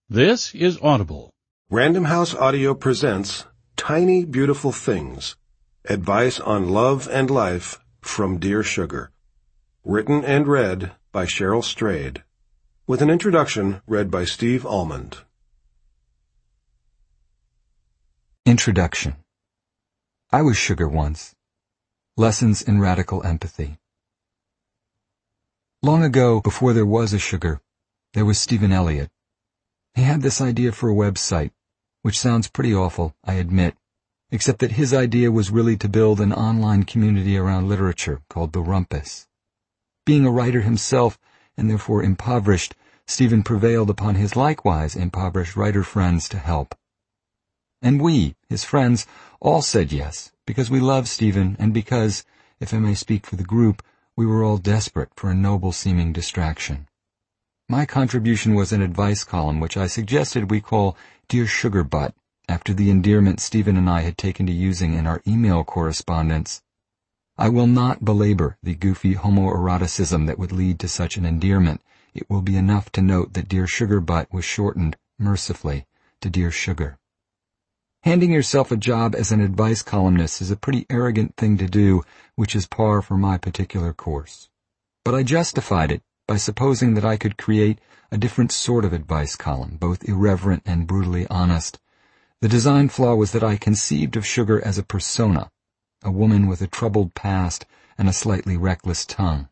This is Audible. Random House Audio presents Tiny Beautiful Things, Advice on Love and Life from Dear Sugar. Written and read by Cheryl Strayed. With an introduction read by Steve Almond. Introduction. I was Sugar once. Lessons in Radical Empathy. Long ago, before there was a Sugar, there was Stephen Elliott. He had this idea for a website, which sounds pretty awful, I admit, except that his idea was really to build an online community around literature called the Rumpus. Being a writer himself, and therefore impoverished, Stephen prevailed upon his likewise impoverished writer friends to help. And we, his friends, all said yes, because we loved Stephen and because, if I may speak for the group, we were all desperate for a noble-seeming distraction. My contribution was an advice column which I suggested we call Dear Sugar Butt, after the endearment Stephen and I had taken to using in our email correspondence. I will not belabor the goofy homoeroticism that would lead to such an endearment. It will be enough to note that Dear Sugar Butt was shortened, mercifully, to Dear Sugar. Handing yourself a job as an advice columnist is a pretty arrogant thing to do, which is par for my particular course. But I justified it by supposing that I could create a different sort of advice column, both irreverent and brutally honest. The design flaw was that I conceived of Sugar as a persona, a woman with a troubled past and a slightly reckless tongue.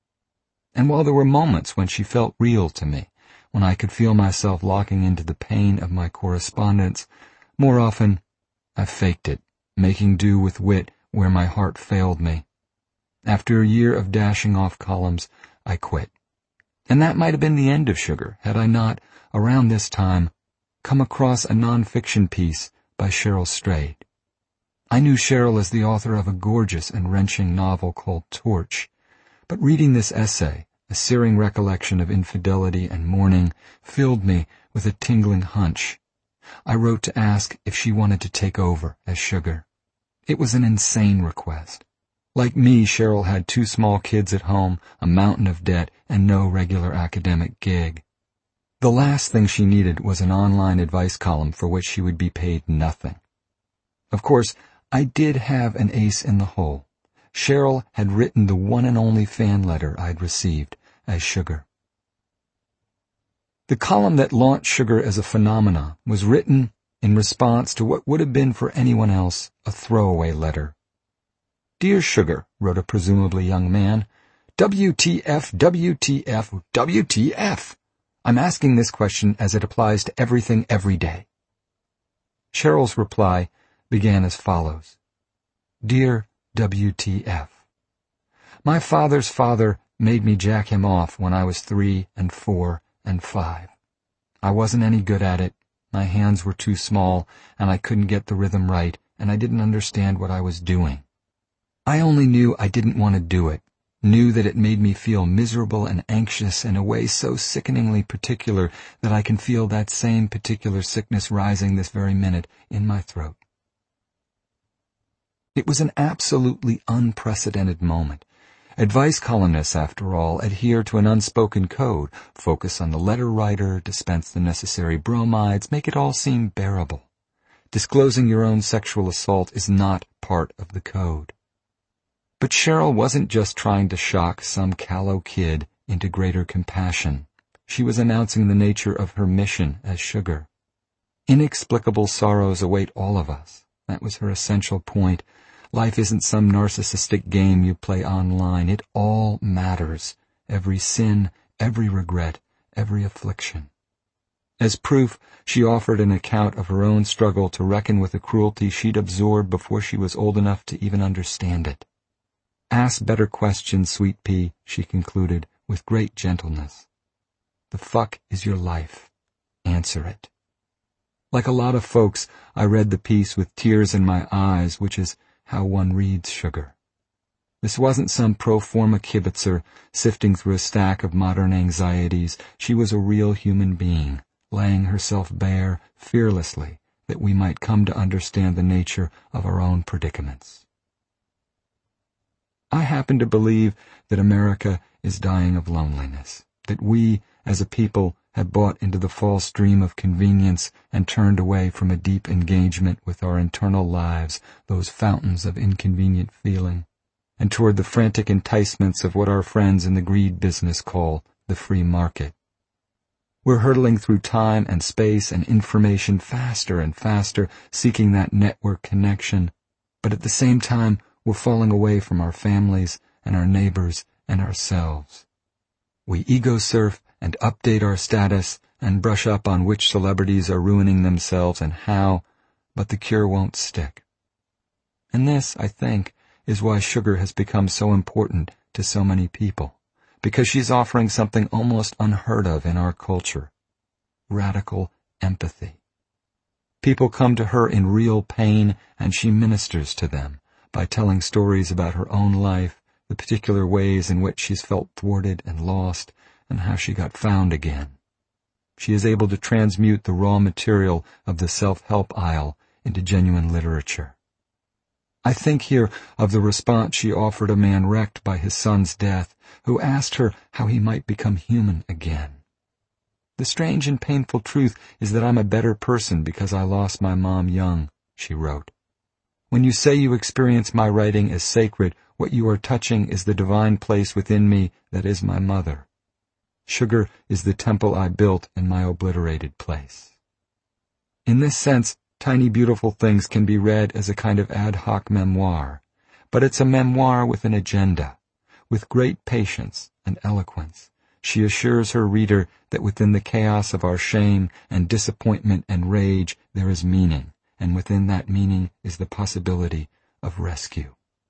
And while there were moments when she felt real to me, when I could feel myself locking into the pain of my correspondence, more often, I faked it, making do with wit where my heart failed me. After a year of dashing off columns, I quit. And that might have been the end of Sugar, had I not, around this time, come across a non-fiction piece by Cheryl Strayed. I knew Cheryl as the author of a gorgeous and wrenching novel called Torch, but reading this essay, a searing recollection of infidelity and mourning, filled me with a tingling hunch. I wrote to ask if she wanted to take over as Sugar. It was an insane request. Like me, Cheryl had 2 small kids at home, a mountain of debt, and no regular academic gig. The last thing she needed was an online advice column for which she would be paid nothing. Of course, I did have an ace in the hole. Cheryl had written the one and only fan letter I'd received as Sugar. The column that launched Sugar as a phenomenon was written in response to what would have been for anyone else a throwaway letter. Dear Sugar, wrote a presumably young man, WTF, WTF, WTF. I'm asking this question as it applies to everything every day. Cheryl's reply began as follows. Dear WTF. My father's father made me jack him off when I was 3 and 4 and 5. I wasn't any good at it. My hands were too small, and I couldn't get the rhythm right, and I didn't understand what I was doing. I only knew I didn't want to do it, knew that it made me feel miserable and anxious in a way so sickeningly particular that I can feel that same particular sickness rising this very minute in my throat. It was an absolutely unprecedented moment. Advice columnists, after all, adhere to an unspoken code, focus on the letter writer, dispense the necessary bromides, make it all seem bearable. Disclosing your own sexual assault is not part of the code. But Cheryl wasn't just trying to shock some callow kid into greater compassion. She was announcing the nature of her mission as Sugar. Inexplicable sorrows await all of us. That was her essential point. Life isn't some narcissistic game you play online. It all matters. Every sin, every regret, every affliction. As proof, she offered an account of her own struggle to reckon with the cruelty she'd absorbed before she was old enough to even understand it. Ask better questions, sweet pea, she concluded with great gentleness. The fuck is your life? Answer it. Like a lot of folks, I read the piece with tears in my eyes, which is how one reads Sugar. This wasn't some pro forma kibitzer sifting through a stack of modern anxieties. She was a real human being, laying herself bare fearlessly that we might come to understand the nature of our own predicaments. I happen to believe that America is dying of loneliness, that we, as a people, have bought into the false dream of convenience and turned away from a deep engagement with our internal lives, those fountains of inconvenient feeling, and toward the frantic enticements of what our friends in the greed business call the free market. We're hurtling through time and space and information faster and faster, seeking that network connection, but at the same time we're falling away from our families and our neighbors and ourselves. We ego surf and update our status and brush up on which celebrities are ruining themselves and how, but the cure won't stick. And this, I think, is why sugar has become so important to so many people, because she's offering something almost unheard of in our culture: radical empathy. People come to her in real pain, and she ministers to them by telling stories about her own life, the particular ways in which she's felt thwarted and lost, and how she got found again. She is able to transmute the raw material of the self-help aisle into genuine literature. I think here of the response she offered a man wrecked by his son's death, who asked her how he might become human again. "The strange and painful truth is that I'm a better person because I lost my mom young," she wrote. "When you say you experience my writing as sacred, what you are touching is the divine place within me that is my mother. Sugar is the temple I built in my obliterated place." In this sense, Tiny Beautiful Things can be read as a kind of ad hoc memoir, but it's a memoir with an agenda. With great patience and eloquence, she assures her reader that within the chaos of our shame and disappointment and rage there is meaning, and within that meaning is the possibility of rescue.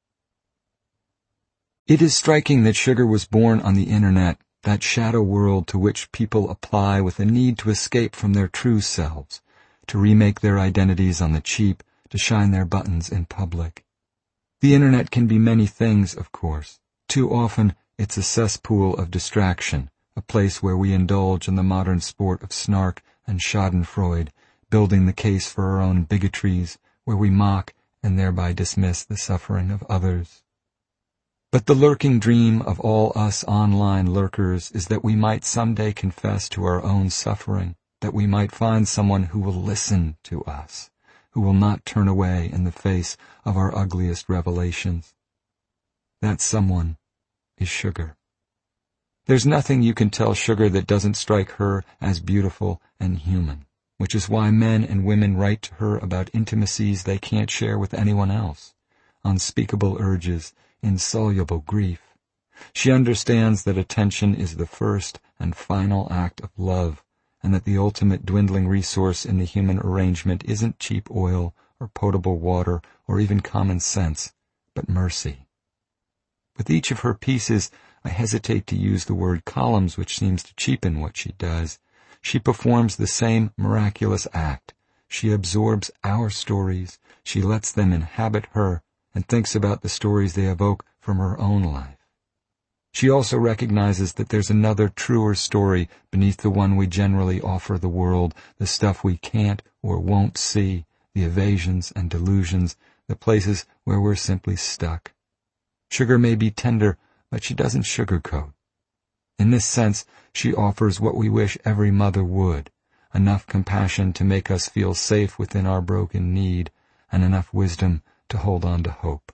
It is striking that sugar was born on the internet, that shadow world to which people apply with a need to escape from their true selves, to remake their identities on the cheap, to shine their buttons in public. The internet can be many things, of course. Too often it's a cesspool of distraction, a place where we indulge in the modern sport of snark and schadenfreude, building the case for our own bigotries, where we mock and thereby dismiss the suffering of others. But the lurking dream of all us online lurkers is that we might someday confess to our own suffering, that we might find someone who will listen to us, who will not turn away in the face of our ugliest revelations. That someone is sugar. There's nothing you can tell sugar that doesn't strike her as beautiful and human, which is why men and women write to her about intimacies they can't share with anyone else, unspeakable urges, insoluble grief. She understands that attention is the first and final act of love, and that the ultimate dwindling resource in the human arrangement isn't cheap oil or potable water or even common sense, but mercy. With each of her pieces, I hesitate to use the word columns, which seems to cheapen what she does. She performs the same miraculous act. She absorbs our stories, she lets them inhabit her, and thinks about the stories they evoke from her own life. She also recognizes that there's another, truer story beneath the one we generally offer the world, the stuff we can't or won't see, the evasions and delusions, the places where we're simply stuck. Sugar may be tender, but she doesn't sugarcoat. In this sense, she offers what we wish every mother would, enough compassion to make us feel safe within our broken need, and enough wisdom to hold on to hope.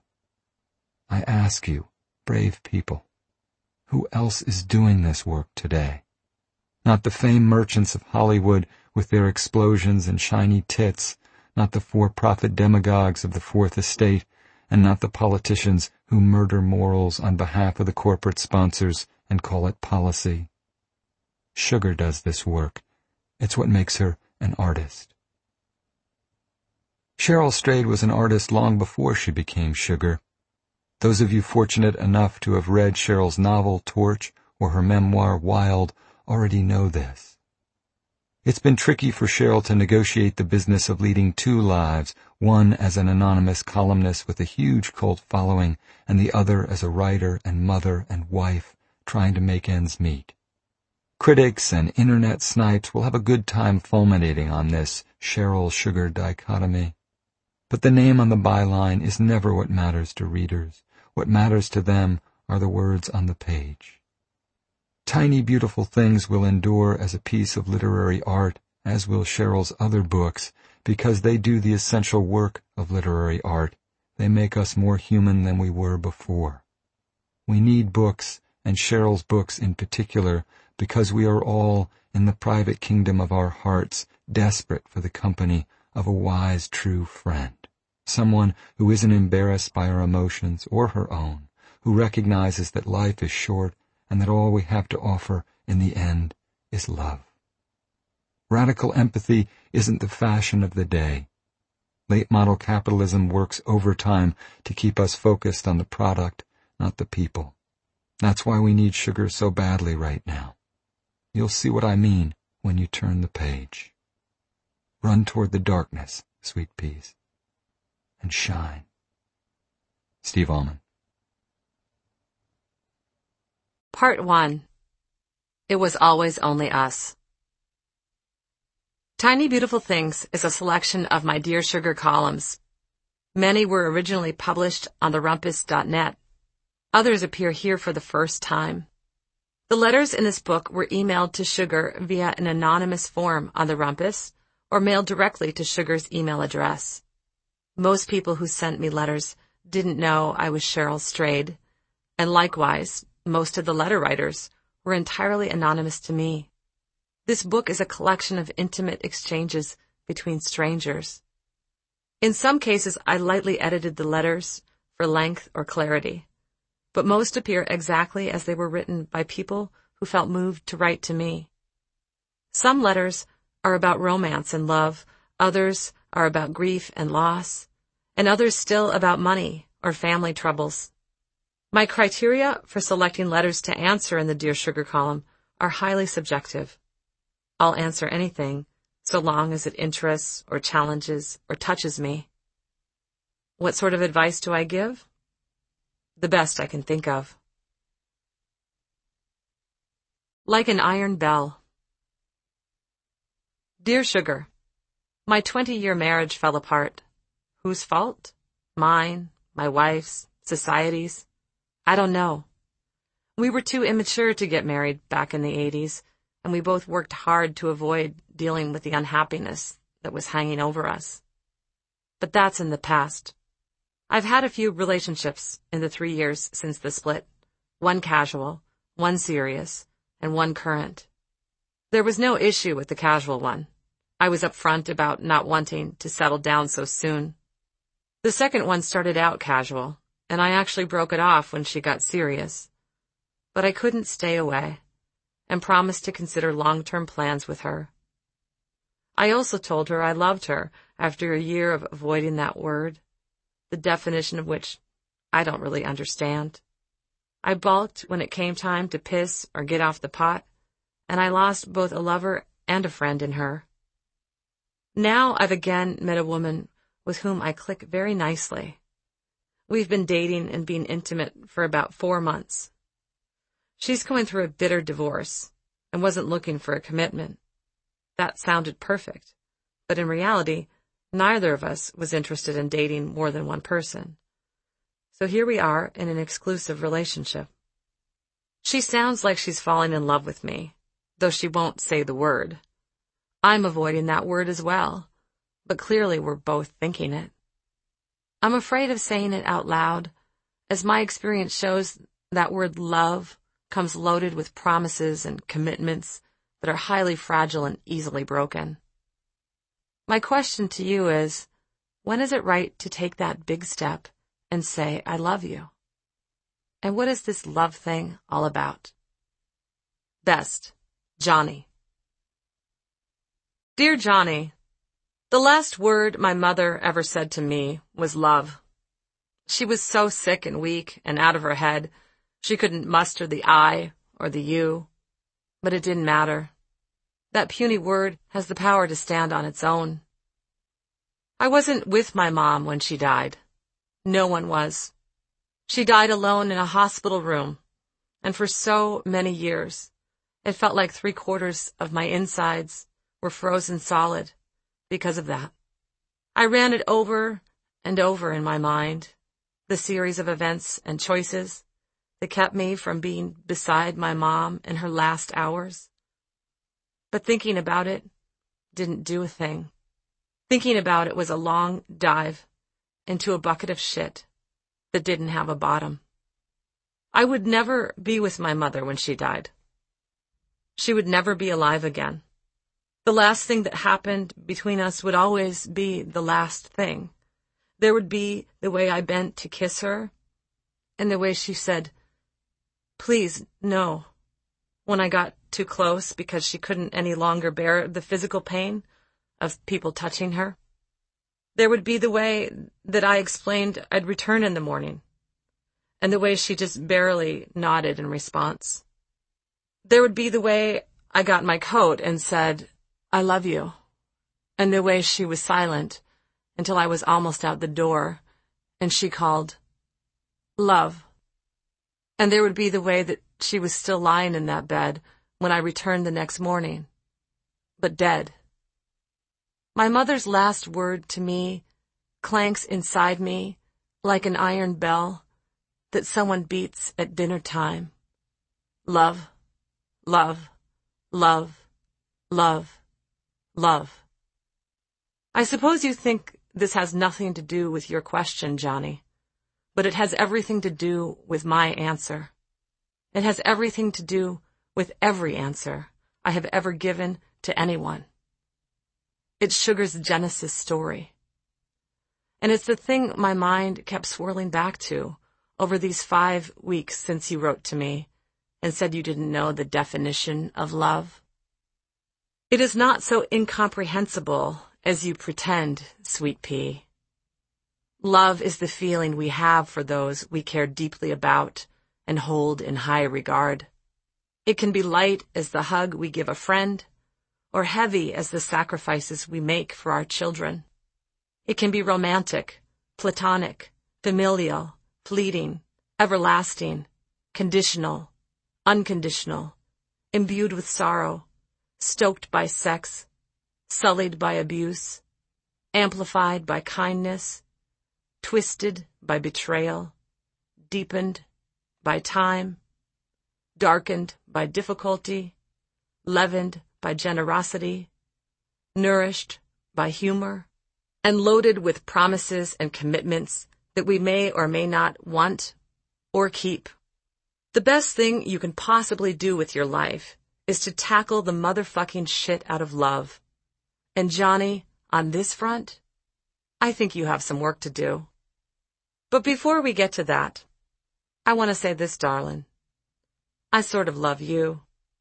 I ask you, brave people, who else is doing this work today? Not the fame merchants of Hollywood with their explosions and shiny tits, not the for-profit demagogues of the Fourth Estate, and not the politicians who murder morals on behalf of the corporate sponsors and call it policy. Sugar does this work. It's what makes her an artist. Cheryl Strayed was an artist long before she became Sugar. Those of you fortunate enough to have read Cheryl's novel, Torch, or her memoir, Wild, already know this. It's been tricky for Cheryl to negotiate the business of leading two lives, one as an anonymous columnist with a huge cult following, and the other as a writer and mother and wife, trying to make ends meet. Critics and internet snipes will have a good time fulminating on this Cheryl-Sugar dichotomy. But the name on the byline is never what matters to readers. What matters to them are the words on the page. Tiny Beautiful Things will endure as a piece of literary art, as will Cheryl's other books, because they do the essential work of literary art. They make us more human than we were before. We need books, and Cheryl's books in particular, because we are all, in the private kingdom of our hearts, desperate for the company of a wise, true friend. Someone who isn't embarrassed by our emotions or her own, who recognizes that life is short and that all we have to offer in the end is love. Radical empathy isn't the fashion of the day. Late-model capitalism works overtime to keep us focused on the product, not the people. That's why we need sugar so badly right now. You'll see what I mean when you turn the page. Run toward the darkness, sweet peas, and shine. Steve Almond. Part 1. It Was Always Only Us. Tiny Beautiful Things is a selection of my Dear Sugar columns. Many were originally published on therumpus.net. Others appear here for the first time. The letters in this book were emailed to Sugar via an anonymous form on the Rumpus or mailed directly to Sugar's email address. Most people who sent me letters didn't know I was Cheryl Strayed, and likewise, most of the letter writers were entirely anonymous to me. This book is a collection of intimate exchanges between strangers. In some cases, I lightly edited the letters for length or clarity, but most appear exactly as they were written by people who felt moved to write to me. Some letters are about romance and love, others are about grief and loss, and others still about money or family troubles. My criteria for selecting letters to answer in the Dear Sugar column are highly subjective. I'll answer anything, so long as it interests or challenges or touches me. What sort of advice do I give? The best I can think of. Like an Iron Bell. Dear Sugar, my 20-year marriage fell apart. Whose fault? Mine, my wife's, society's? I don't know. We were too immature to get married back in the 80s, and we both worked hard to avoid dealing with the unhappiness that was hanging over us. But that's in the past. I've had a few relationships in the 3 years since the split. One casual, one serious, and one current. There was no issue with the casual one. I was upfront about not wanting to settle down so soon. The second one started out casual, and I actually broke it off when she got serious. But I couldn't stay away, and promised to consider long-term plans with her. I also told her I loved her after a year of avoiding that word, the definition of which I don't really understand. I balked when it came time to piss or get off the pot, and I lost both a lover and a friend in her. Now I've again met a woman with whom I click very nicely. We've been dating and being intimate for about 4 months. She's going through a bitter divorce and wasn't looking for a commitment. That sounded perfect, but in reality, neither of us was interested in dating more than one person. So here we are in an exclusive relationship. She sounds like she's falling in love with me, though she won't say the word. I'm avoiding that word as well, but clearly we're both thinking it. I'm afraid of saying it out loud, as my experience shows that word love comes loaded with promises and commitments that are highly fragile and easily broken. My question to you is, when is it right to take that big step and say, I love you? And what is this love thing all about? Best, Johnny. Dear Johnny, the last word my mother ever said to me was love. She was so sick and weak and out of her head, she couldn't muster the I or the you. But it didn't matter. That puny word has the power to stand on its own. I wasn't with my mom when she died. No one was. She died alone in a hospital room, and for so many years, it felt like 3/4 of my insides were frozen solid because of that. I ran it over and over in my mind, the series of events and choices, that kept me from being beside my mom in her last hours. But thinking about it didn't do a thing. Thinking about it was a long dive into a bucket of shit that didn't have a bottom. I would never be with my mother when she died. She would never be alive again. The last thing that happened between us would always be the last thing. There would be the way I bent to kiss her, and the way she said, "Please, no," when I got too close because she couldn't any longer bear the physical pain of people touching her. There would be the way that I explained I'd return in the morning, and the way she just barely nodded in response. There would be the way I got my coat and said, "I love you," and the way she was silent until I was almost out the door, and she called, "Love." And there would be the way that she was still lying in that bed when I returned the next morning, but dead. My mother's last word to me clanks inside me like an iron bell that someone beats at dinner time. Love, love, love, love, love. I suppose you think this has nothing to do with your question, Johnny, but it has everything to do with my answer. It has everything to do with every answer I have ever given to anyone. It's Sugar's Genesis story. And it's the thing my mind kept swirling back to over these 5 weeks since you wrote to me and said you didn't know the definition of love. It is not so incomprehensible as you pretend, sweet pea. Love is the feeling we have for those we care deeply about and hold in high regard. It can be light as the hug we give a friend, or heavy as the sacrifices we make for our children. It can be romantic, platonic, familial, fleeting, everlasting, conditional, unconditional, imbued with sorrow, stoked by sex, sullied by abuse, amplified by kindness, twisted by betrayal, deepened by time, darkened by difficulty, leavened by generosity, nourished by humor, and loaded with promises and commitments that we may or may not want or keep. The best thing you can possibly do with your life is to tackle the motherfucking shit out of love. And Johnny, on this front, I think you have some work to do. But before we get to that, I want to say this, darling. I sort of love you.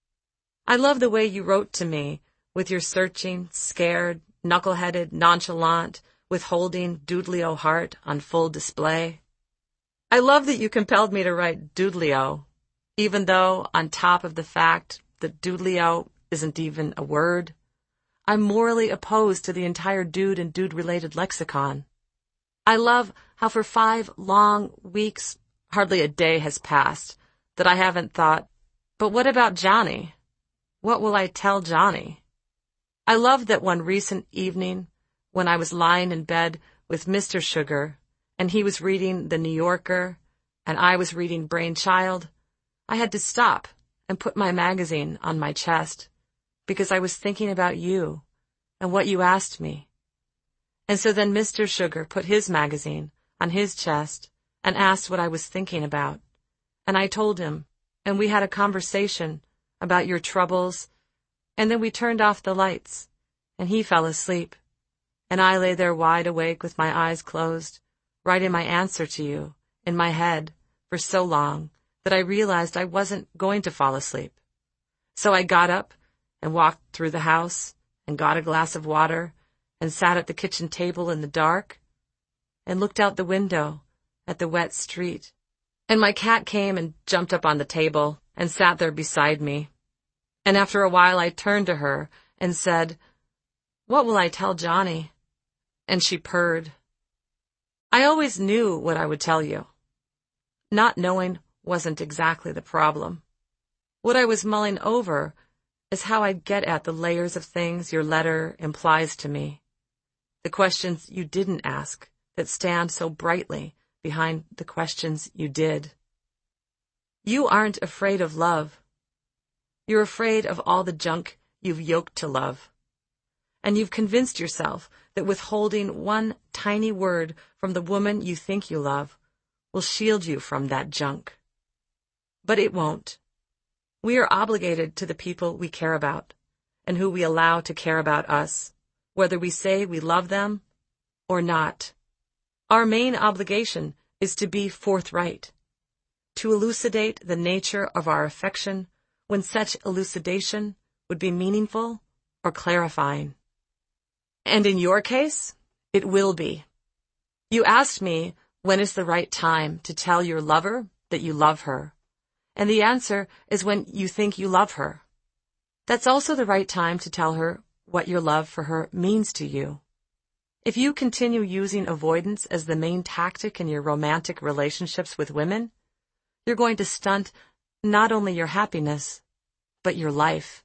I love the way you wrote to me with your searching, scared, knuckle-headed, nonchalant, withholding doodly-o heart on full display. I love that you compelled me to write doodly-o, even though, on top of the fact that doodly-o isn't even a word, I'm morally opposed to the entire dude and dude-related lexicon. I love how for 5 long weeks, hardly a day has passed, that I haven't thought, but what about Johnny? What will I tell Johnny? I love that one recent evening, when I was lying in bed with Mr. Sugar, and he was reading The New Yorker, and I was reading Brainchild, I had to stop and put my magazine on my chest, because I was thinking about you and what you asked me. And so then Mr. Sugar put his magazine on his chest and asked what I was thinking about. And I told him, and we had a conversation about your troubles, and then we turned off the lights, and he fell asleep, and I lay there wide awake with my eyes closed, writing my answer to you in my head for so long that I realized I wasn't going to fall asleep. So I got up and walked through the house and got a glass of water and sat at the kitchen table in the dark and looked out the window at the wet street. And my cat came and jumped up on the table and sat there beside me. And after a while I turned to her and said, "What will I tell Johnny?" And she purred. I always knew what I would tell you. Not knowing wasn't exactly the problem. What I was mulling over is how I'd get at the layers of things your letter implies to me. The questions you didn't ask that stand so brightly behind the questions you did. You aren't afraid of love. You're afraid of all the junk you've yoked to love. And you've convinced yourself that withholding one tiny word from the woman you think you love will shield you from that junk. But it won't. We are obligated to the people we care about and who we allow to care about us, whether we say we love them or not. Our main obligation is to be forthright, to elucidate the nature of our affection when such elucidation would be meaningful or clarifying. And in your case, it will be. You asked me when is the right time to tell your lover that you love her, and the answer is when you think you love her. That's also the right time to tell her what your love for her means to you. If you continue using avoidance as the main tactic in your romantic relationships with women, you're going to stunt not only your happiness, but your life.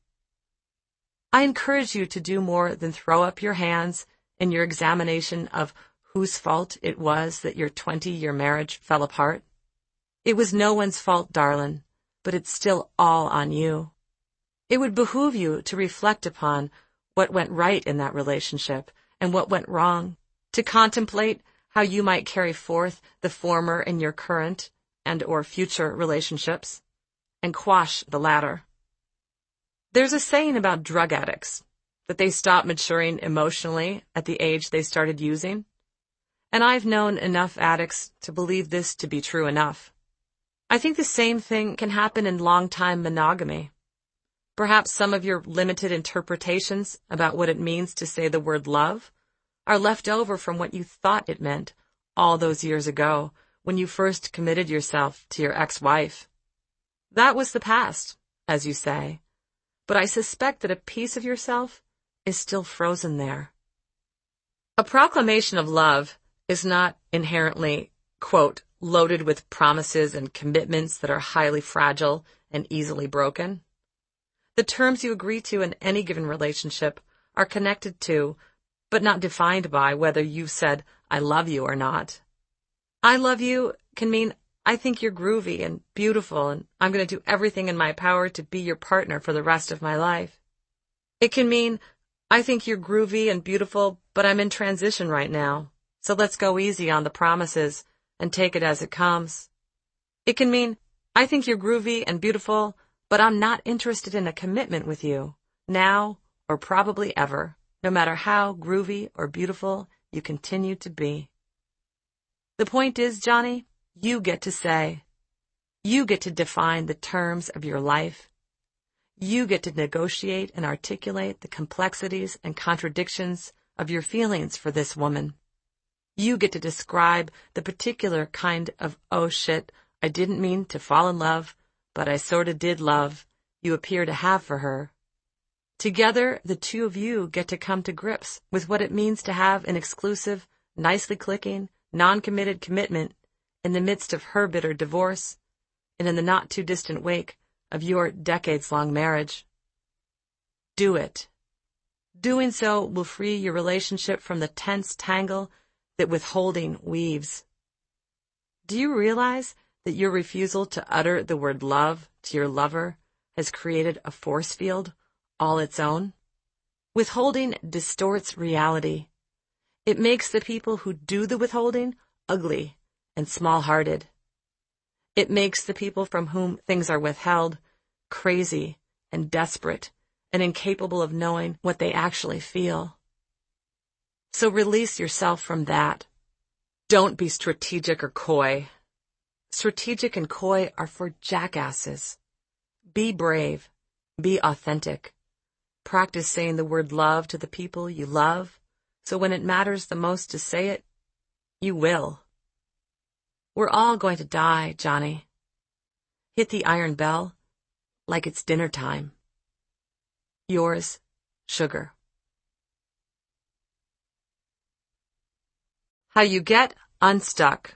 I encourage you to do more than throw up your hands in your examination of whose fault it was that your 20-year marriage fell apart. It was no one's fault, darling, but it's still all on you. It would behoove you to reflect upon what went right in that relationship and what went wrong, to contemplate how you might carry forth the former in your current and or future relationships, and quash the latter. There's a saying about drug addicts, that they stop maturing emotionally at the age they started using, and I've known enough addicts to believe this to be true enough. I think the same thing can happen in long-time monogamy. Perhaps some of your limited interpretations about what it means to say the word love are left over from what you thought it meant all those years ago when you first committed yourself to your ex-wife. That was the past, as you say, but I suspect that a piece of yourself is still frozen there. A proclamation of love is not inherently, quote, loaded with promises and commitments that are highly fragile and easily broken. The terms you agree to in any given relationship are connected to, but not defined by, whether you've said, I love you or not. I love you can mean I think you're groovy and beautiful, and I'm going to do everything in my power to be your partner for the rest of my life. It can mean I think you're groovy and beautiful, but I'm in transition right now, so let's go easy on the promises and take it as it comes. It can mean I think you're groovy and beautiful, but I'm not interested in a commitment with you, now or probably ever, no matter how groovy or beautiful you continue to be. The point is, Johnny, you get to say. You get to define the terms of your life. You get to negotiate and articulate the complexities and contradictions of your feelings for this woman. You get to describe the particular kind of, oh shit, I didn't mean to fall in love, but I sorta did love, you appear to have for her. Together, the two of you get to come to grips with what it means to have an exclusive, nicely clicking, non-committed commitment in the midst of her bitter divorce and in the not-too-distant wake of your decades-long marriage. Do it. Doing so will free your relationship from the tense tangle that withholding weaves. Do you realize that your refusal to utter the word love to your lover has created a force field all its own? Withholding distorts reality. It makes the people who do the withholding ugly and small-hearted. It makes the people from whom things are withheld crazy and desperate and incapable of knowing what they actually feel. So release yourself from that. Don't be strategic or coy. Strategic and coy are for jackasses. Be brave. Be authentic. Practice saying the word love to the people you love, so when it matters the most to say it, you will. We're all going to die, Johnny. Hit the iron bell like it's dinner time. Yours, Sugar. How you get unstuck.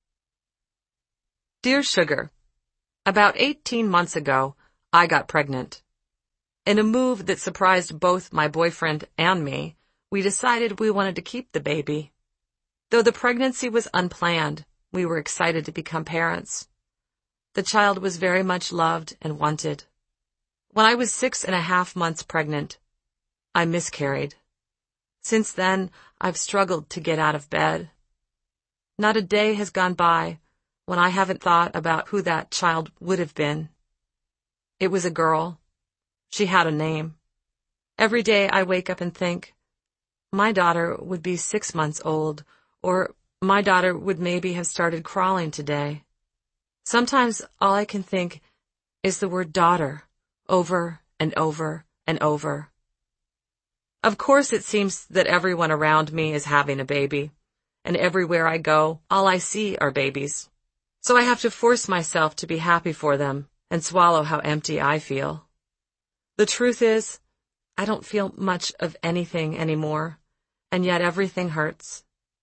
Dear Sugar, about 18 months ago, I got pregnant. In a move that surprised both my boyfriend and me, we decided we wanted to keep the baby. Though the pregnancy was unplanned, we were excited to become parents. The child was very much loved and wanted. When I was 6.5 months pregnant, I miscarried. Since then, I've struggled to get out of bed. Not a day has gone by when I haven't thought about who that child would have been. It was a girl. She had a name. Every day I wake up and think, my daughter would be 6 months old, or my daughter would maybe have started crawling today. Sometimes all I can think is the word daughter, over and over and over. Of course, it seems that everyone around me is having a baby, and everywhere I go, all I see are babies. So I have to force myself to be happy for them and swallow how empty I feel. The truth is, I don't feel much of anything anymore, and yet everything hurts.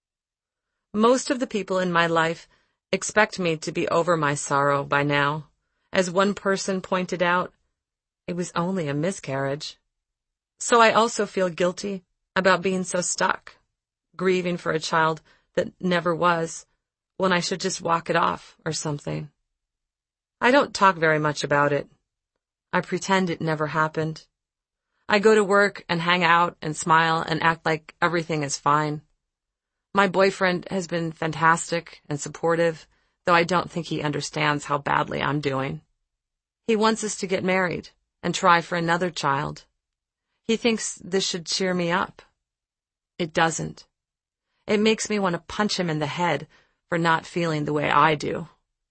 Most of the people in my life expect me to be over my sorrow by now. As one person pointed out, it was only a miscarriage. So I also feel guilty about being so stuck, grieving for a child that never was, when I should just walk it off or something. I don't talk very much about it. I pretend it never happened. I go to work and hang out and smile and act like everything is fine. My boyfriend has been fantastic and supportive, though I don't think he understands how badly I'm doing. He wants us to get married and try for another child. He thinks this should cheer me up. It doesn't. It makes me want to punch him in the head for not feeling the way I do.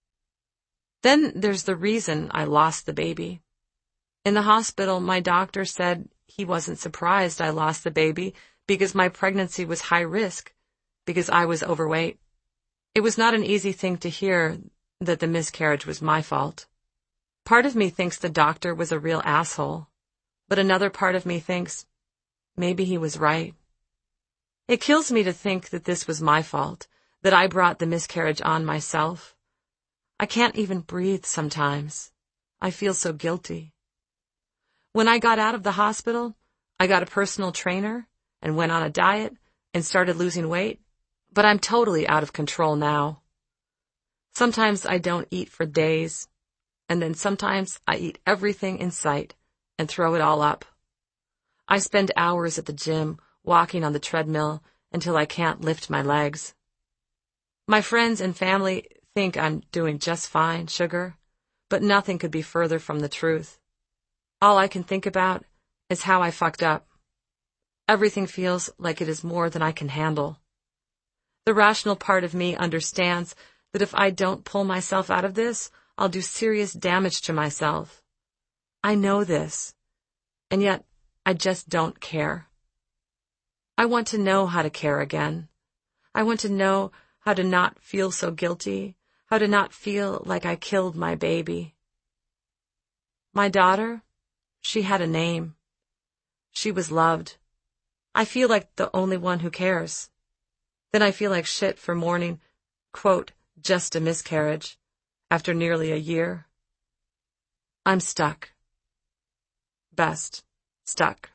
Then there's the reason I lost the baby. In the hospital, my doctor said he wasn't surprised I lost the baby because my pregnancy was high risk, because I was overweight. It was not an easy thing to hear that the miscarriage was my fault. Part of me thinks the doctor was a real asshole, but another part of me thinks maybe he was right. It kills me to think that this was my fault, that I brought the miscarriage on myself. I can't even breathe sometimes. I feel so guilty. When I got out of the hospital, I got a personal trainer and went on a diet and started losing weight, but I'm totally out of control now. Sometimes I don't eat for days, and then sometimes I eat everything in sight and throw it all up. I spend hours at the gym walking on the treadmill until I can't lift my legs. My friends and family think I'm doing just fine, sugar, but nothing could be further from the truth. All I can think about is how I fucked up. Everything feels like it is more than I can handle. The rational part of me understands that if I don't pull myself out of this, I'll do serious damage to myself. I know this, and yet I just don't care. I want to know how to care again. I want to know how to not feel so guilty, how to not feel like I killed my baby. My daughter, she had a name. She was loved. I feel like the only one who cares. Then I feel like shit for mourning, quote, just a miscarriage, after nearly a year. I'm stuck. Best, stuck.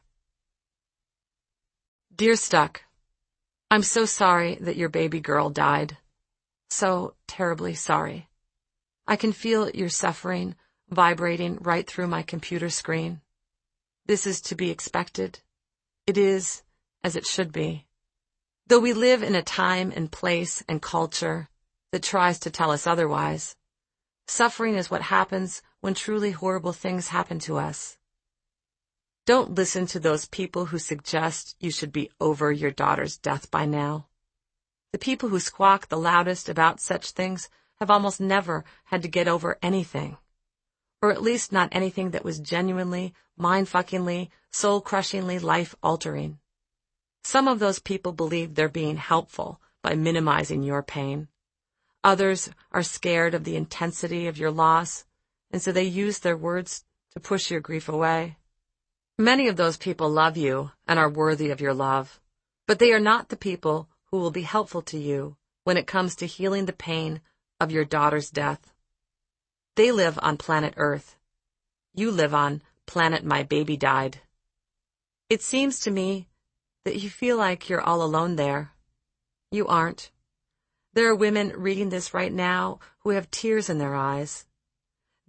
Dear Stuck, I'm so sorry that your baby girl died. So terribly sorry. I can feel your suffering vibrating right through my computer screen. This is to be expected. It is as it should be. Though we live in a time and place and culture that tries to tell us otherwise, suffering is what happens when truly horrible things happen to us. Don't listen to those people who suggest you should be over your daughter's death by now. The people who squawk the loudest about such things have almost never had to get over anything. Or at least not anything that was genuinely, mind-fuckingly, soul-crushingly life-altering. Some of those people believe they're being helpful by minimizing your pain. Others are scared of the intensity of your loss, and so they use their words to push your grief away. Many of those people love you and are worthy of your love, but they are not the people who will be helpful to you when it comes to healing the pain of your daughter's death. They live on planet Earth. You live on planet My Baby Died. It seems to me that you feel like you're all alone there. You aren't. There are women reading this right now who have tears in their eyes.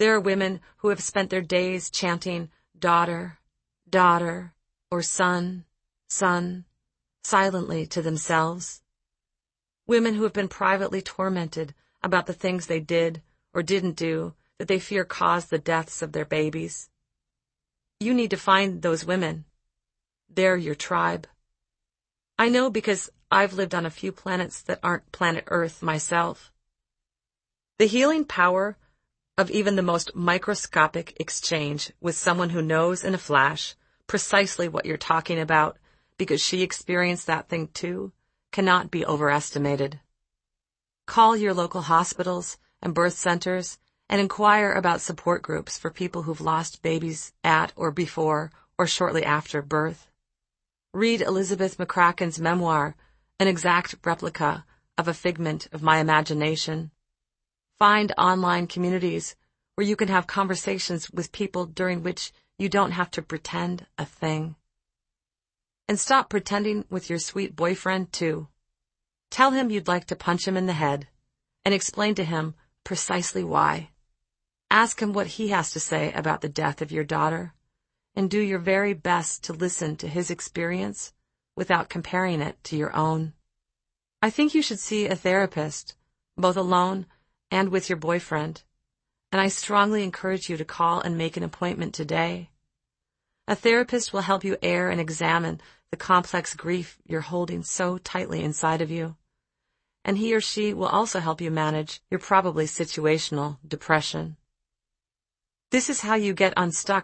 There are women who have spent their days chanting, daughter, daughter, or son, son, silently to themselves. Women who have been privately tormented about the things they did or didn't do that they fear caused the deaths of their babies. You need to find those women. They're your tribe. I know because I've lived on a few planets that aren't planet Earth myself. The healing power of even the most microscopic exchange with someone who knows in a flash precisely what you're talking about because she experienced that thing too cannot be overestimated. Call your local hospitals and birth centers and inquire about support groups for people who've lost babies at or before or shortly after birth. Read Elizabeth McCracken's memoir, an exact replica of a figment of my imagination. Find online communities where you can have conversations with people during which you don't have to pretend a thing. And stop pretending with your sweet boyfriend, too. Tell him you'd like to punch him in the head and explain to him precisely why. Ask him what he has to say about the death of your daughter, and do your very best to listen to his experience without comparing it to your own. I think you should see a therapist, both alone and with your boyfriend, and I strongly encourage you to call and make an appointment today. A therapist will help you air and examine the complex grief you're holding so tightly inside of you, and he or she will also help you manage your probably situational depression. This is how you get unstuck.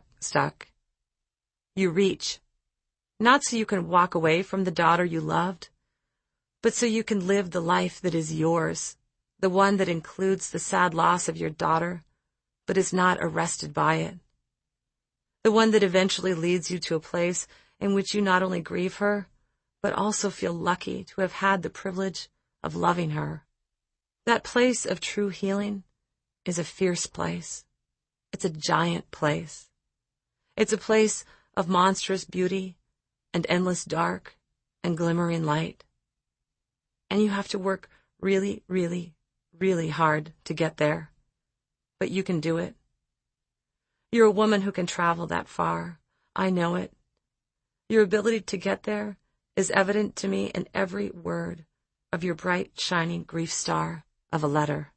You reach, not so you can walk away from the daughter you loved, but so you can live the life that is yours, the one that includes the sad loss of your daughter, but is not arrested by it. The one that eventually leads you to a place in which you not only grieve her, but also feel lucky to have had the privilege of loving her. That place of true healing is a fierce place. It's a giant place. It's a place of monstrous beauty and endless dark and glimmering light. And you have to work really, really, really hard to get there. But you can do it. You're a woman who can travel that far. I know it. Your ability to get there is evident to me in every word of your bright, shining grief star of a letter.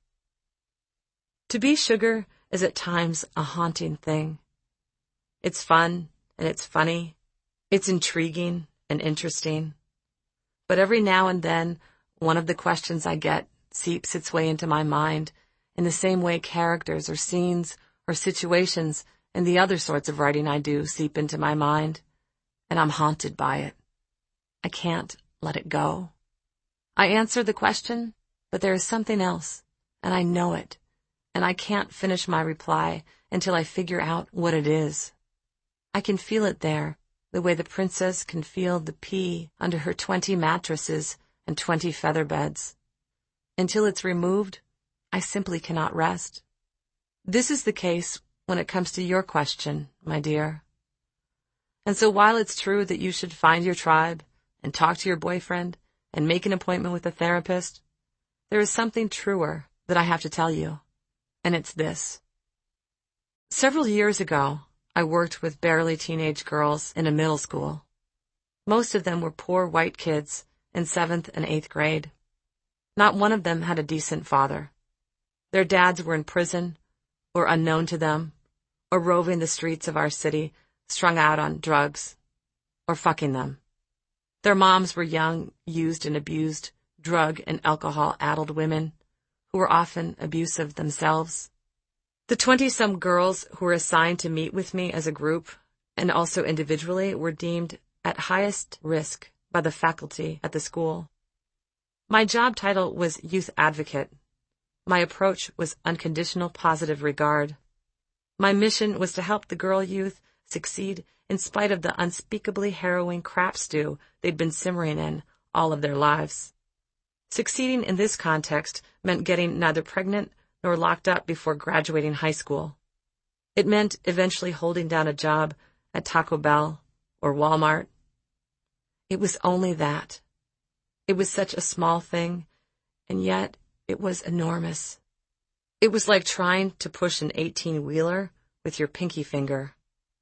To be Sugar is at times a haunting thing. It's fun and it's funny. It's intriguing and interesting. But every now and then, one of the questions I get seeps its way into my mind in the same way characters or scenes or situations and the other sorts of writing I do seep into my mind, and I'm haunted by it. I can't let it go. I answer the question, but there is something else, and I know it, and I can't finish my reply until I figure out what it is. I can feel it there, the way the princess can feel the pea under her 20 mattresses and 20 feather beds. Until it's removed, I simply cannot rest. This is the case when it comes to your question, my dear. And so while it's true that you should find your tribe and talk to your boyfriend and make an appointment with a therapist, there is something truer that I have to tell you, and it's this. Several years ago, I worked with barely teenage girls in a middle school. Most of them were poor white kids in 7th and 8th grade. Not one of them had a decent father. Their dads were in prison, or unknown to them, or roving the streets of our city, strung out on drugs, or fucking them. Their moms were young, used and abused, drug and alcohol-addled women who were often abusive themselves. The 20-some girls who were assigned to meet with me as a group, and also individually, were deemed at highest risk by the faculty at the school. My job title was youth advocate. My approach was unconditional positive regard. My mission was to help the girl youth succeed in spite of the unspeakably harrowing crap stew they'd been simmering in all of their lives. Succeeding in this context meant getting neither pregnant nor locked up before graduating high school. It meant eventually holding down a job at Taco Bell or Walmart. It was only that. It was such a small thing, and yet it was enormous. It was like trying to push an 18-wheeler with your pinky finger.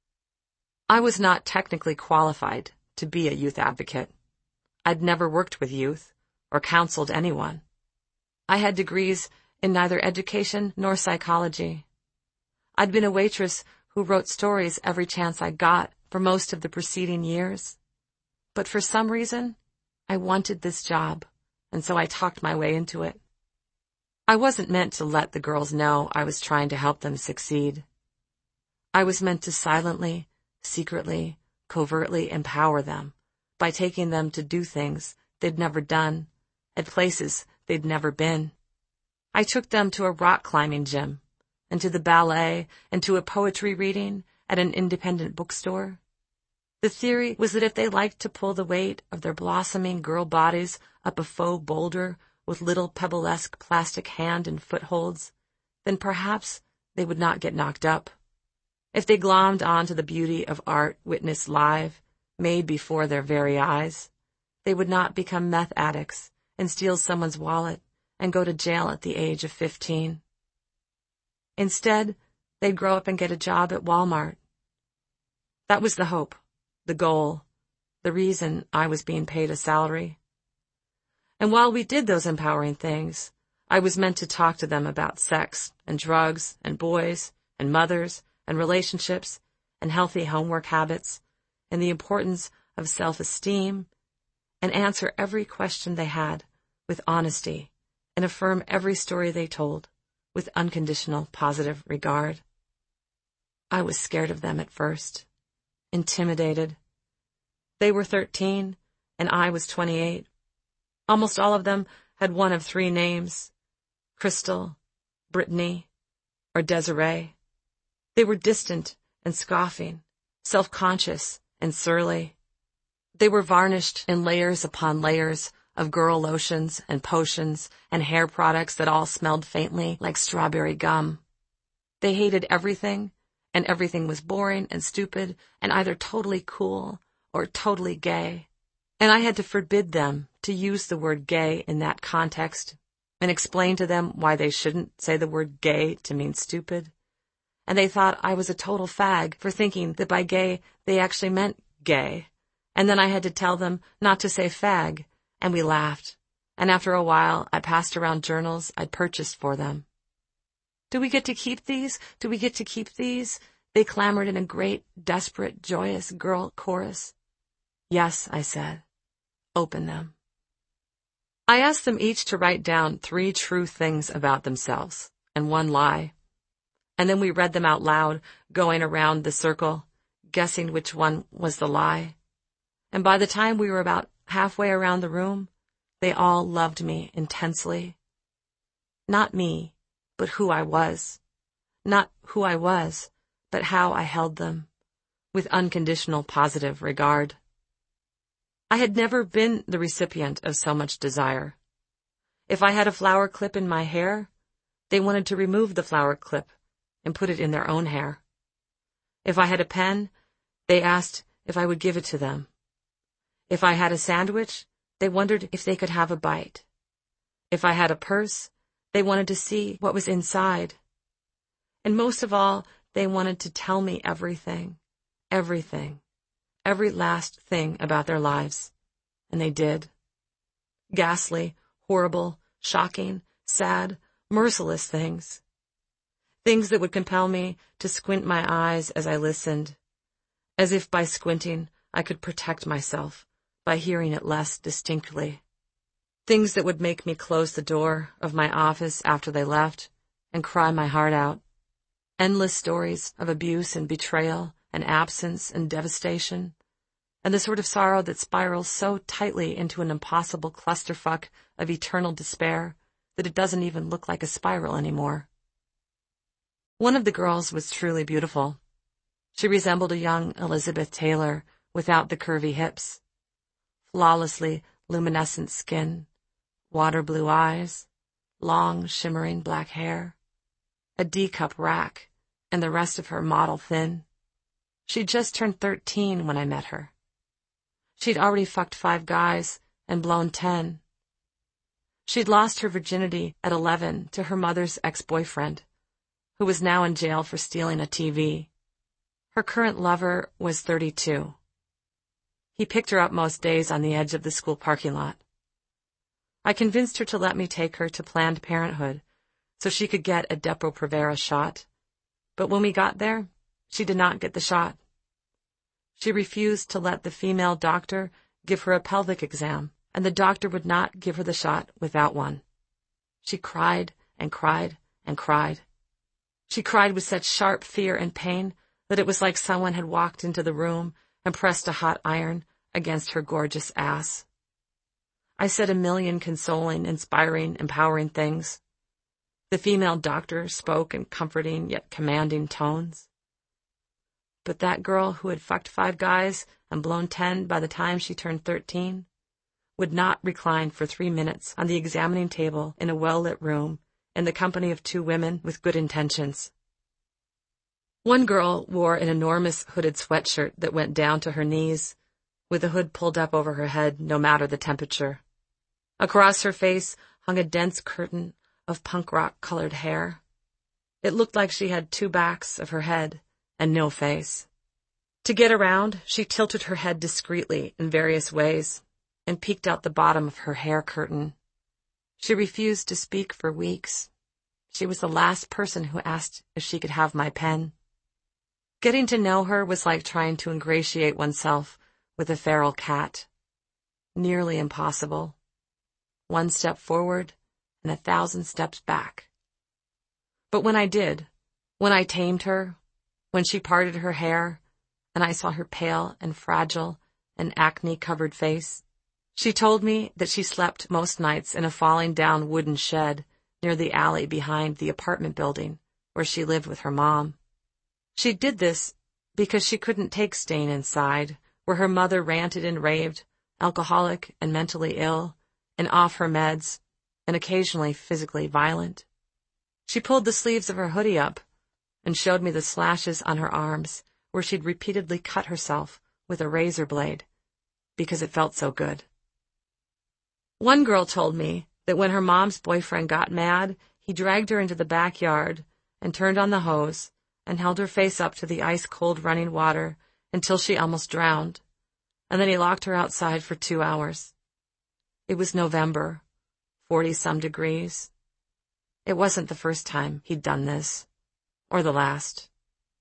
I was not technically qualified to be a youth advocate. I'd never worked with youth or counseled anyone. I had degrees in neither education nor psychology. I'd been a waitress who wrote stories every chance I got for most of the preceding years. But for some reason, I wanted this job, and so I talked my way into it. I wasn't meant to let the girls know I was trying to help them succeed. I was meant to silently, secretly, covertly empower them by taking them to do things they'd never done, at places they'd never been. I took them to a rock climbing gym, and to the ballet, and to a poetry reading at an independent bookstore. The theory was that if they liked to pull the weight of their blossoming girl bodies up a faux boulder with little pebble-esque plastic hand and footholds, then perhaps they would not get knocked up. If they glommed onto the beauty of art witnessed live, made before their very eyes, they would not become meth addicts and steal someone's wallet and go to jail at the age of 15. Instead, they'd grow up and get a job at Walmart. That was the hope, the goal, the reason I was being paid a salary. And while we did those empowering things, I was meant to talk to them about sex and drugs and boys and mothers and relationships and healthy homework habits and the importance of self-esteem, and answer every question they had with honesty and affirm every story they told with unconditional positive regard. I was scared of them at first, intimidated. They were 13 and I was 28. Almost all of them had one of three names: Crystal, Brittany, or Desiree. They were distant and scoffing, self-conscious and surly. They were varnished in layers upon layers of girl lotions and potions and hair products that all smelled faintly like strawberry gum. They hated everything, and everything was boring and stupid and either totally cool or totally gay. And I had to forbid them to use the word gay in that context and explain to them why they shouldn't say the word gay to mean stupid. And they thought I was a total fag for thinking that by gay they actually meant gay. And then I had to tell them not to say fag, and we laughed. And after a while, I passed around journals I'd purchased for them. "Do we get to keep these? Do we get to keep these?" They clamored in a great, desperate, joyous girl chorus. "Yes," I said. "Open them." I asked them each to write down 3 true things about themselves and 1 lie. And then we read them out loud, going around the circle, guessing which one was the lie. And by the time we were about halfway around the room, they all loved me intensely. Not me, but who I was. Not who I was, but how I held them, with unconditional positive regard. I had never been the recipient of so much desire. If I had a flower clip in my hair, they wanted to remove the flower clip and put it in their own hair. If I had a pen, they asked if I would give it to them. If I had a sandwich, they wondered if they could have a bite. If I had a purse, they wanted to see what was inside. And most of all, they wanted to tell me everything, every last thing about their lives. And they did. Ghastly, horrible, shocking, sad, merciless things. Things that would compel me to squint my eyes as I listened, as if by squinting I could protect myself by hearing it less distinctly. Things that would make me close the door of my office after they left and cry my heart out. Endless stories of abuse and betrayal and absence and devastation, and the sort of sorrow that spirals so tightly into an impossible clusterfuck of eternal despair that it doesn't even look like a spiral anymore. One of the girls was truly beautiful. She resembled a young Elizabeth Taylor without the curvy hips. Flawlessly luminescent skin, water blue eyes, long shimmering black hair, a D-cup rack, and the rest of her model thin. She'd just turned 13 when I met her. She'd already fucked 5 guys and blown 10. She'd lost her virginity at 11 to her mother's ex-boyfriend, who was now in jail for stealing a TV. Her current lover was 32. He picked her up most days on the edge of the school parking lot. I convinced her to let me take her to Planned Parenthood so she could get a Depo-Provera shot, but when we got there, she did not get the shot. She refused to let the female doctor give her a pelvic exam, and the doctor would not give her the shot without one. She cried and cried and cried. She cried with such sharp fear and pain that it was like someone had walked into the room and pressed a hot iron against her gorgeous ass. I said a million consoling, inspiring, empowering things. The female doctor spoke in comforting yet commanding tones. But that girl who had fucked 5 guys and blown 10 by the time she turned 13 would not recline for 3 minutes on the examining table in a well-lit room in the company of 2 women with good intentions. One girl wore an enormous hooded sweatshirt that went down to her knees, with the hood pulled up over her head no matter the temperature. Across her face hung a dense curtain of punk rock-colored hair. It looked like she had 2 backs of her head and no face. To get around, she tilted her head discreetly in various ways and peeked out the bottom of her hair curtain. She refused to speak for weeks. She was the last person who asked if she could have my pen. Getting to know her was like trying to ingratiate oneself with a feral cat. Nearly impossible. 1 step forward and 1,000 steps back. But when I did, when I tamed her, when she parted her hair, and I saw her pale and fragile and acne-covered face, she told me that she slept most nights in a falling-down wooden shed near the alley behind the apartment building where she lived with her mom. She did this because she couldn't take staying inside, where her mother ranted and raved, alcoholic and mentally ill, and off her meds, and occasionally physically violent. She pulled the sleeves of her hoodie up and showed me the slashes on her arms where she'd repeatedly cut herself with a razor blade because it felt so good. One girl told me that when her mom's boyfriend got mad, he dragged her into the backyard and turned on the hose and held her face up to the ice-cold running water until she almost drowned, and then he locked her outside for 2 hours. It was November, 40-some degrees. It wasn't the first time he'd done this, or the last.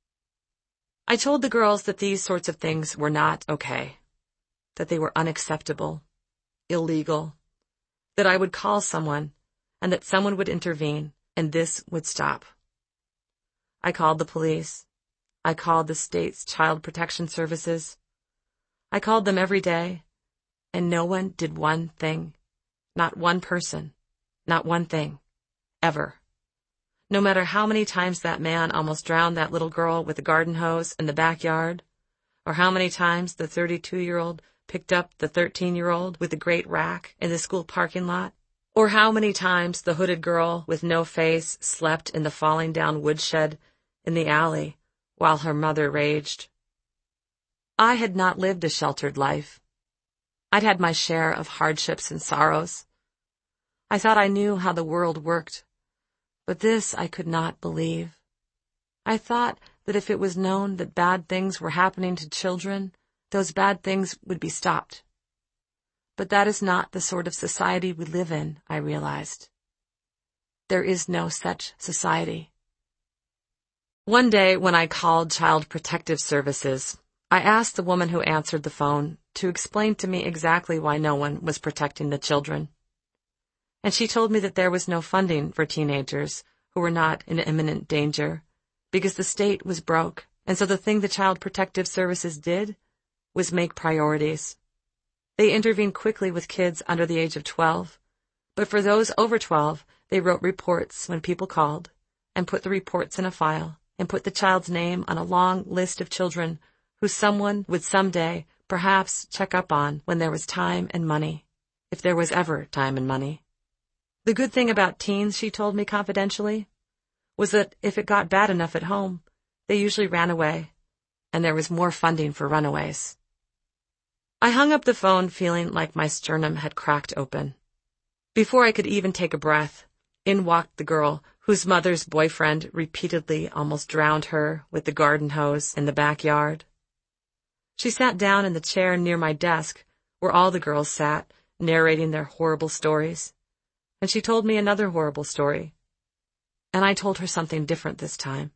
I told the girls that these sorts of things were not okay, that they were unacceptable, illegal, that I would call someone, and that someone would intervene, and this would stop. I called the police. I called the state's child protection services. I called them every day, and no one did one thing. Not one person. Not one thing. Ever. No matter how many times that man almost drowned that little girl with a garden hose in the backyard, or how many times the 32-year-old picked up the 13-year-old with the great rack in the school parking lot, or how many times the hooded girl with no face slept in the falling-down woodshed in the alley while her mother raged. I had not lived a sheltered life. I'd had my share of hardships and sorrows. I thought I knew how the world worked, but this I could not believe. I thought that if it was known that bad things were happening to children, those bad things would be stopped. But that is not the sort of society we live in, I realized. There is no such society. One day when I called Child Protective Services, I asked the woman who answered the phone to explain to me exactly why no one was protecting the children. And she told me that there was no funding for teenagers who were not in imminent danger because the state was broke, and so the thing the Child Protective Services did was make priorities. They intervened quickly with kids under the age of 12, but for those over 12, they wrote reports when people called and put the reports in a file and put the child's name on a long list of children who someone would someday perhaps check up on when there was time and money, if there was ever time and money. The good thing about teens, she told me confidentially, was that if it got bad enough at home, they usually ran away, and there was more funding for runaways. I hung up the phone feeling like my sternum had cracked open. Before I could even take a breath, in walked the girl whose mother's boyfriend repeatedly almost drowned her with the garden hose in the backyard. She sat down in the chair near my desk, where all the girls sat, narrating their horrible stories. And she told me another horrible story. And I told her something different this time.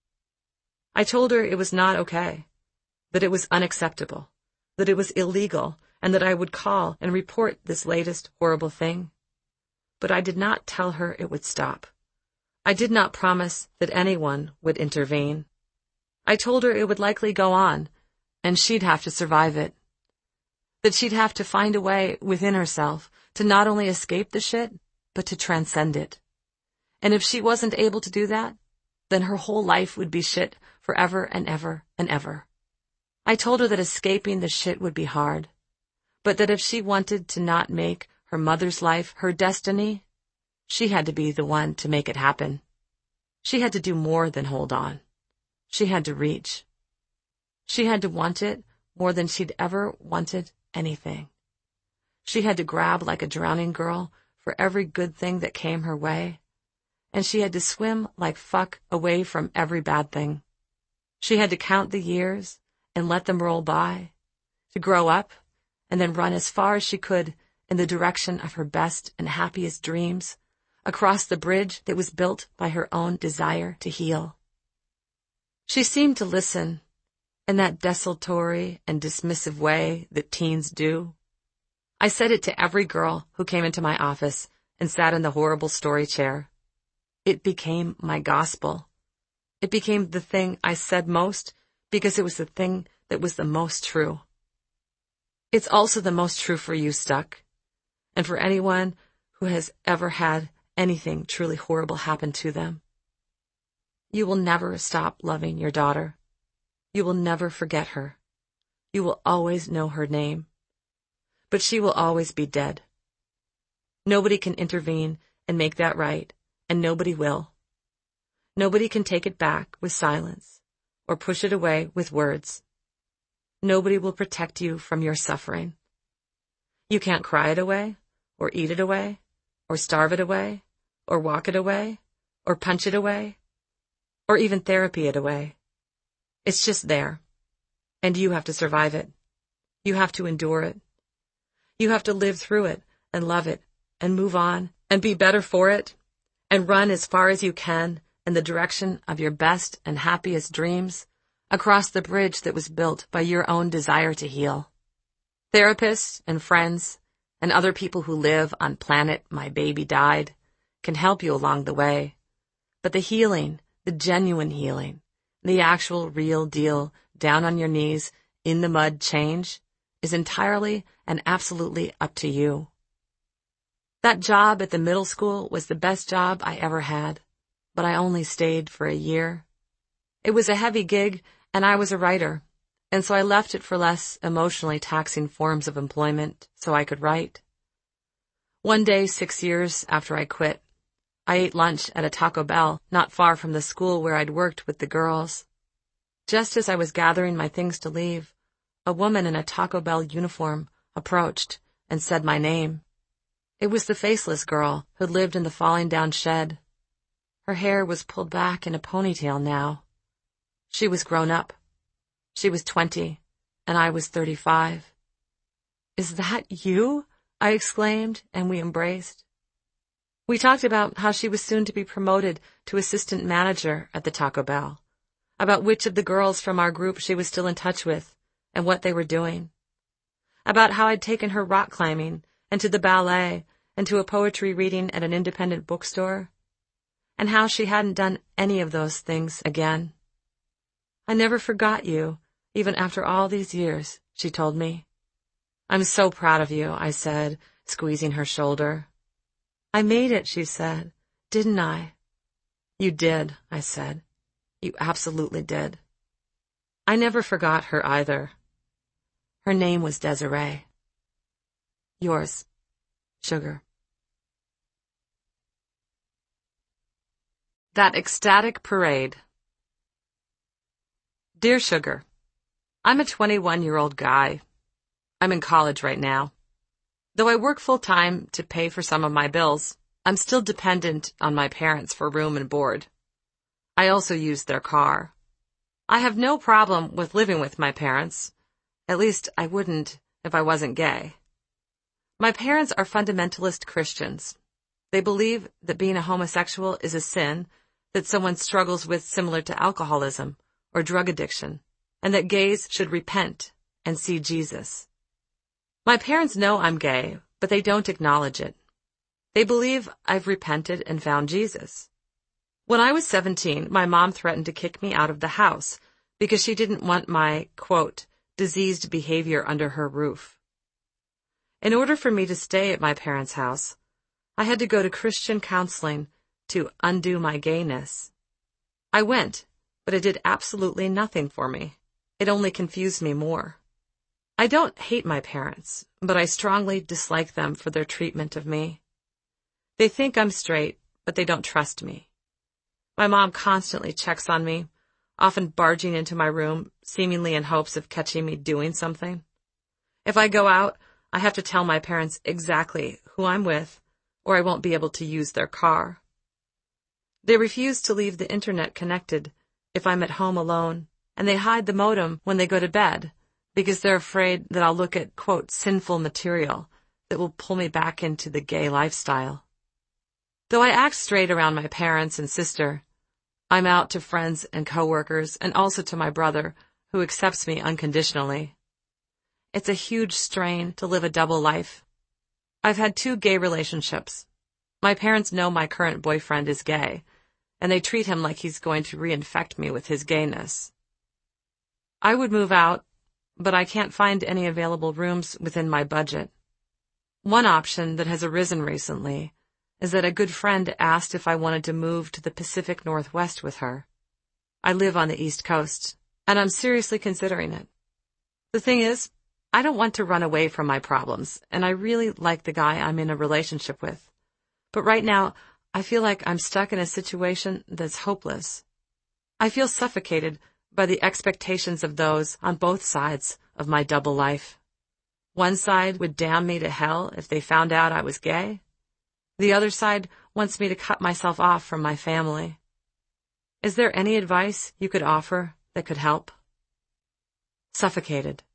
I told her it was not okay, that it was unacceptable, that it was illegal, and that I would call and report this latest horrible thing. But I did not tell her it would stop. I did not promise that anyone would intervene. I told her it would likely go on, and she'd have to survive it. That she'd have to find a way within herself to not only escape the shit, but to transcend it. And if she wasn't able to do that, then her whole life would be shit forever and ever and ever. I told her that escaping the shit would be hard, but that if she wanted to not make her mother's life her destiny, she had to be the one to make it happen. She had to do more than hold on. She had to reach. She had to want it more than she'd ever wanted anything. She had to grab like a drowning girl for every good thing that came her way, and she had to swim like fuck away from every bad thing. She had to count the years and let them roll by, to grow up and then run as far as she could in the direction of her best and happiest dreams, across the bridge that was built by her own desire to heal. She seemed to listen in that desultory and dismissive way that teens do. I said it to every girl who came into my office and sat in the horrible story chair. It became my gospel. It became the thing I said most because it was the thing that was the most true. It's also the most true for you, Stuck, and for anyone who has ever had anything truly horrible happen to them. You will never stop loving your daughter. You will never forget her. You will always know her name. But she will always be dead. Nobody can intervene and make that right, and nobody will. Nobody can take it back with silence or push it away with words. Nobody will protect you from your suffering. You can't cry it away, or eat it away, or starve it away, or walk it away, or punch it away, or even therapy it away. It's just there, and you have to survive it. You have to endure it. You have to live through it and love it and move on and be better for it and run as far as you can in the direction of your best and happiest dreams across the bridge that was built by your own desire to heal. Therapists and friends and other people who live on planet My Baby Died can help you along the way. But the healing, the genuine healing, the actual real deal down on your knees in the mud change is entirely and absolutely up to you. That job at the middle school was the best job I ever had, but I only stayed for a year. It was a heavy gig, and I was a writer, and so I left it for less emotionally taxing forms of employment so I could write. One day, 6 years after I quit, I ate lunch at a Taco Bell not far from the school where I'd worked with the girls. Just as I was gathering my things to leave, a woman in a Taco Bell uniform approached and said my name. It was the faceless girl who'd lived in the falling down shed. Her hair was pulled back in a ponytail now. She was grown up. She was 20, and I was 35. "Is that you?" I exclaimed, and we embraced. We talked about how she was soon to be promoted to assistant manager at the Taco Bell, about which of the girls from our group she was still in touch with, and what they were doing, about how I'd taken her rock climbing, and to the ballet, and to a poetry reading at an independent bookstore, and how she hadn't done any of those things again. "I never forgot you, even after all these years," she told me. "I'm so proud of you," I said, squeezing her shoulder. "I made it," she said. "Didn't I?" "You did," I said. "You absolutely did." I never forgot her either. Her name was Desiree. Yours, Sugar. That Ecstatic Parade. Dear Sugar, I'm a 21-year-old guy. I'm in college right now. Though I work full-time to pay for some of my bills, I'm still dependent on my parents for room and board. I also use their car. I have no problem with living with my parents. At least I wouldn't if I wasn't gay. My parents are fundamentalist Christians. They believe that being a homosexual is a sin that someone struggles with similar to alcoholism or drug addiction, and that gays should repent and see Jesus. My parents know I'm gay, but they don't acknowledge it. They believe I've repented and found Jesus. When I was 17, my mom threatened to kick me out of the house because she didn't want my, quote, diseased behavior under her roof. In order for me to stay at my parents' house, I had to go to Christian counseling to undo my gayness. I went, but it did absolutely nothing for me. It only confused me more. I don't hate my parents, but I strongly dislike them for their treatment of me. They think I'm straight, but they don't trust me. My mom constantly checks on me, often barging into my room, seemingly in hopes of catching me doing something. If I go out, I have to tell my parents exactly who I'm with, or I won't be able to use their car. They refuse to leave the internet connected if I'm at home alone, and they hide the modem when they go to bed because they're afraid that I'll look at, quote, sinful material that will pull me back into the gay lifestyle. Though I act straight around my parents and sister, I'm out to friends and coworkers and also to my brother, who accepts me unconditionally. It's a huge strain to live a double life. I've had 2 gay relationships. My parents know my current boyfriend is gay, and they treat him like he's going to reinfect me with his gayness. I would move out, but I can't find any available rooms within my budget. One option that has arisen recently is that a good friend asked if I wanted to move to the Pacific Northwest with her. I live on the East Coast, and I'm seriously considering it. The thing is, I don't want to run away from my problems, and I really like the guy I'm in a relationship with. But right now, I feel like I'm stuck in a situation that's hopeless. I feel suffocated by the expectations of those on both sides of my double life. One side would damn me to hell if they found out I was gay. The other side wants me to cut myself off from my family. Is there any advice you could offer that could help? Suffocated.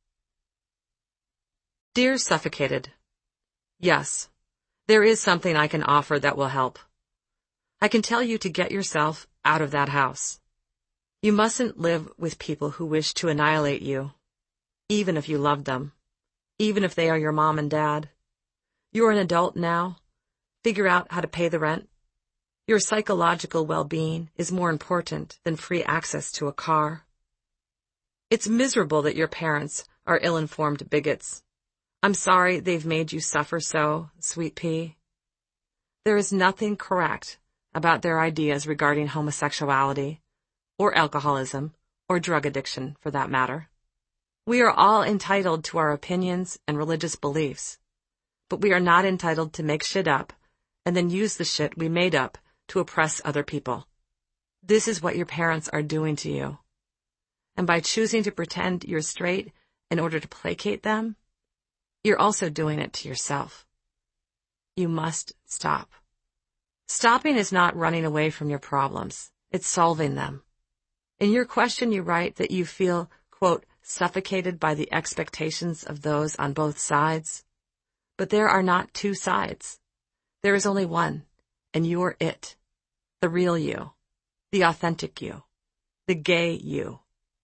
Dear Suffocated, yes, there is something I can offer that will help. I can tell you to get yourself out of that house. You mustn't live with people who wish to annihilate you, even if you love them, even if they are your mom and dad. You're an adult now. Figure out how to pay the rent. Your psychological well-being is more important than free access to a car. It's miserable that your parents are ill-informed bigots. I'm sorry they've made you suffer so, sweet pea. There is nothing correct about their ideas regarding homosexuality, or alcoholism, or drug addiction, for that matter. We are all entitled to our opinions and religious beliefs, but we are not entitled to make shit up and then use the shit we made up to oppress other people. This is what your parents are doing to you. And by choosing to pretend you're straight in order to placate them, you're also doing it to yourself. You must stop. Stopping is not running away from your problems. It's solving them. In your question, you write that you feel, quote, suffocated by the expectations of those on both sides. But there are not 2 sides. There is only one, and you're it. The real you. The authentic you. The gay you.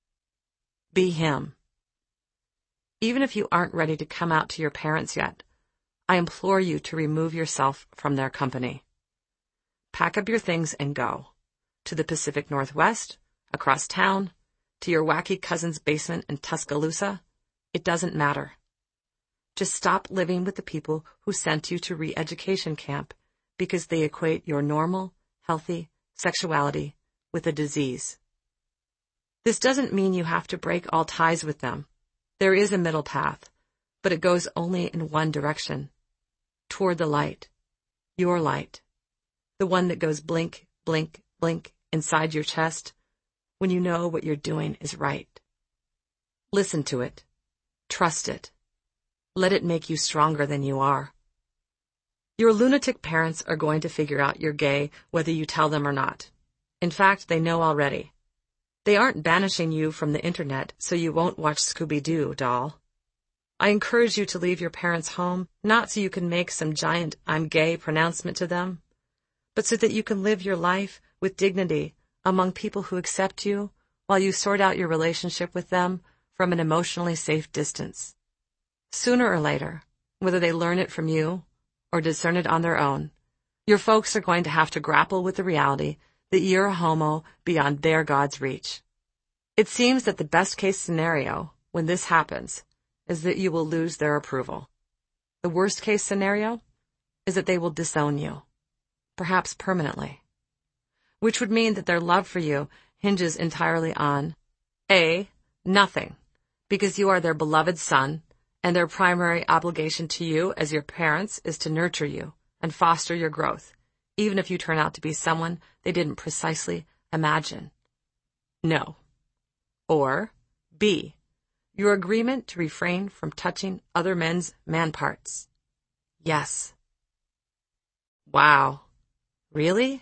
Be him. Even if you aren't ready to come out to your parents yet, I implore you to remove yourself from their company. Pack up your things and go. To the Pacific Northwest, across town, to your wacky cousin's basement in Tuscaloosa, it doesn't matter. Just stop living with the people who sent you to re-education camp because they equate your normal, healthy sexuality with a disease. This doesn't mean you have to break all ties with them. There is a middle path, but it goes only in one direction, toward the light, your light, the one that goes blink, blink, blink inside your chest when you know what you're doing is right. Listen to it. Trust it. Let it make you stronger than you are. Your lunatic parents are going to figure out you're gay whether you tell them or not. In fact, they know already. They aren't banishing you from the internet so you won't watch Scooby-Doo, doll. I encourage you to leave your parents' home, not so you can make some giant "I'm gay" pronouncement to them, but so that you can live your life with dignity among people who accept you while you sort out your relationship with them from an emotionally safe distance. Sooner or later, whether they learn it from you or discern it on their own, your folks are going to have to grapple with the reality that you're a homo beyond their God's reach. It seems that the best-case scenario, when this happens, is that you will lose their approval. The worst-case scenario is that they will disown you, perhaps permanently, which would mean that their love for you hinges entirely on A, nothing, because you are their beloved son, and their primary obligation to you as your parents is to nurture you and foster your growth, even if you turn out to be someone they didn't precisely imagine. No. Or B, your agreement to refrain from touching other men's man parts. Yes. Wow. Really?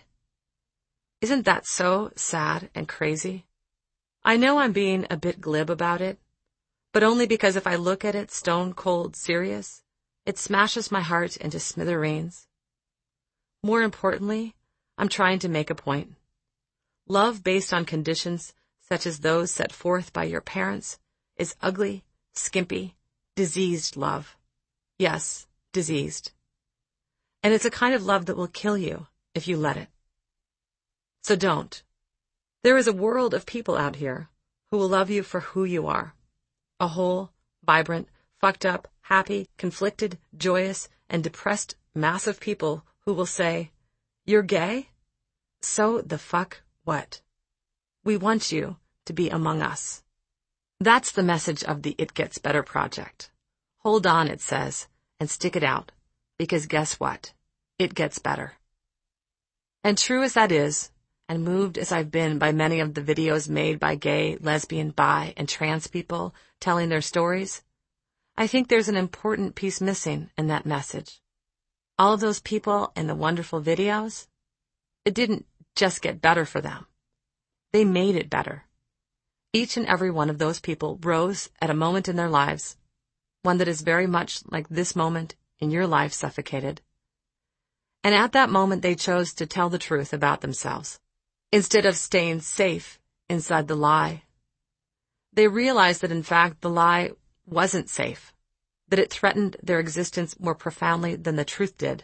Isn't that so sad and crazy? I know I'm being a bit glib about it, but only because if I look at it stone cold serious, it smashes my heart into smithereens. More importantly, I'm trying to make a point. Love based on conditions such as those set forth by your parents is ugly, skimpy, diseased love. Yes, diseased. And it's a kind of love that will kill you if you let it. So don't. There is a world of people out here who will love you for who you are. A whole, vibrant, fucked up, happy, conflicted, joyous, and depressed mass of people who will say, "You're gay? So the fuck what? We want you to be among us." That's the message of the It Gets Better project. Hold on, it says, and stick it out, because guess what? It gets better. And true as that is, and moved as I've been by many of the videos made by gay, lesbian, bi, and trans people telling their stories, I think there's an important piece missing in that message. All of those people in the wonderful videos, it didn't just get better for them. They made it better. Each and every one of those people rose at a moment in their lives, one that is very much like this moment in your life, Suffocated. And at that moment they chose to tell the truth about themselves, instead of staying safe inside the lie. They realized that in fact the lie wasn't safe, that it threatened their existence more profoundly than the truth did.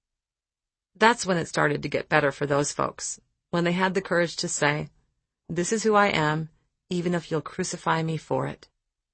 That's when it started to get better for those folks, when they had the courage to say, "This is who I am, even if you'll crucify me for it."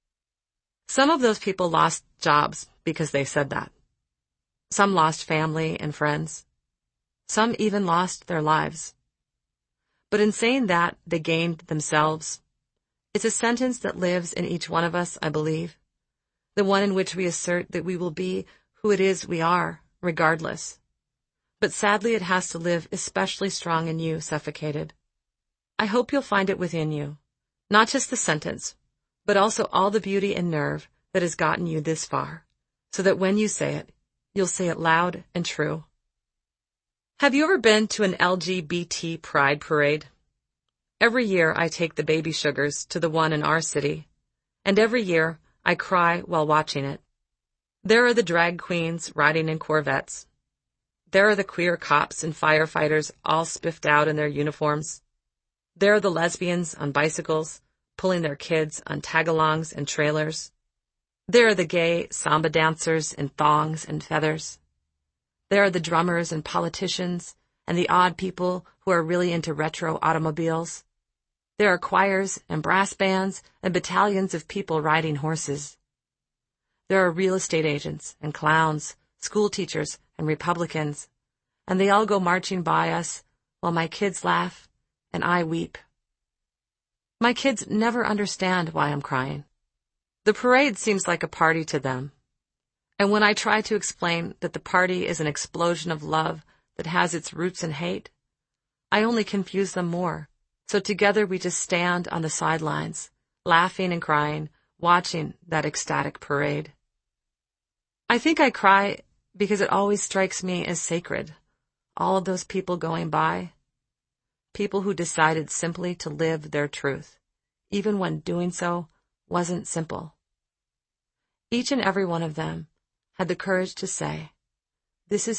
Some of those people lost jobs because they said that. Some lost family and friends. Some even lost their lives. But in saying that, they gained themselves. It's a sentence that lives in each one of us, I believe. The one in which we assert that we will be who it is we are, regardless. But sadly, it has to live especially strong in you, Suffocated. I hope you'll find it within you. Not just the sentence, but also all the beauty and nerve that has gotten you this far, so that when you say it, you'll say it loud and true. Have you ever been to an LGBT pride parade? Every year I take the baby sugars to the one in our city, and every year I cry while watching it. There are the drag queens riding in Corvettes. There are the queer cops and firefighters all spiffed out in their uniforms. There are the lesbians on bicycles, pulling their kids on tagalongs and trailers. There are the gay samba dancers in thongs and feathers. There are the drummers and politicians and the odd people who are really into retro automobiles. There are choirs and brass bands and battalions of people riding horses. There are real estate agents and clowns, school teachers and Republicans, and they all go marching by us while my kids laugh and I weep. My kids never understand why I'm crying. The parade seems like a party to them. And when I try to explain that the party is an explosion of love that has its roots in hate, I only confuse them more. So together we just stand on the sidelines, laughing and crying, watching that ecstatic parade. I think I cry because it always strikes me as sacred. All of those people going by. People who decided simply to live their truth, even when doing so wasn't simple. Each and every one of them had the courage to say, "This is